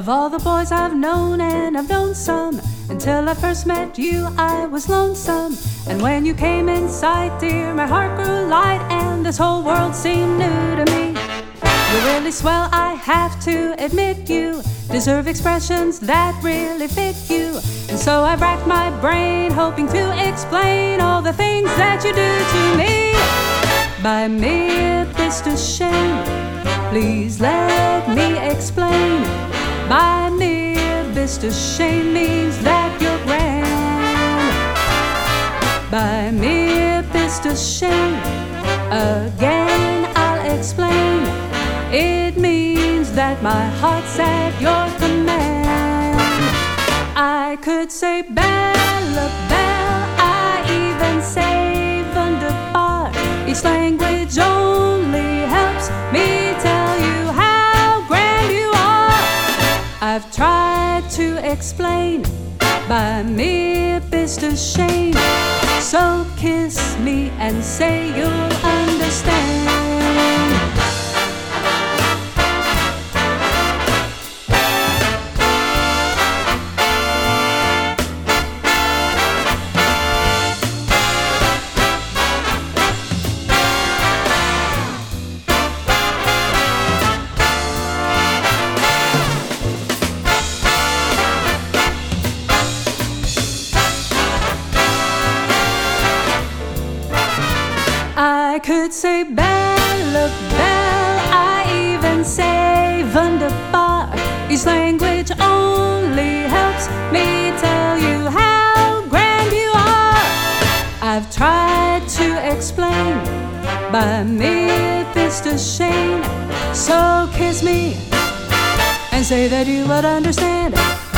Of all the boys I've known, and I've known some, until I first met you I was lonesome. And when you came in sight, dear, my heart grew light, and this whole world seemed new to me. You're really swell, I have to admit. You deserve expressions that really fit you. And so I racked my brain, hoping to explain all the things that you do to me. By mere Mr. Shane, please let me explain. By mere Mr. Shane means that you're grand. By mere Mr. Shane, again I'll explain. It means that my heart's at your command. I could say Bella, Belle, I even say wunderbar. Each language only helps me tell you how grand you are. I've tried to explain by mere Mr. Shane. So kiss me and say you'll understand. I could say Bella, Belle, I even say wunderbar. Each language only helps me tell you how grand you are. I've tried to explain by mere Mr. Shane. So kiss me and say that you would understand.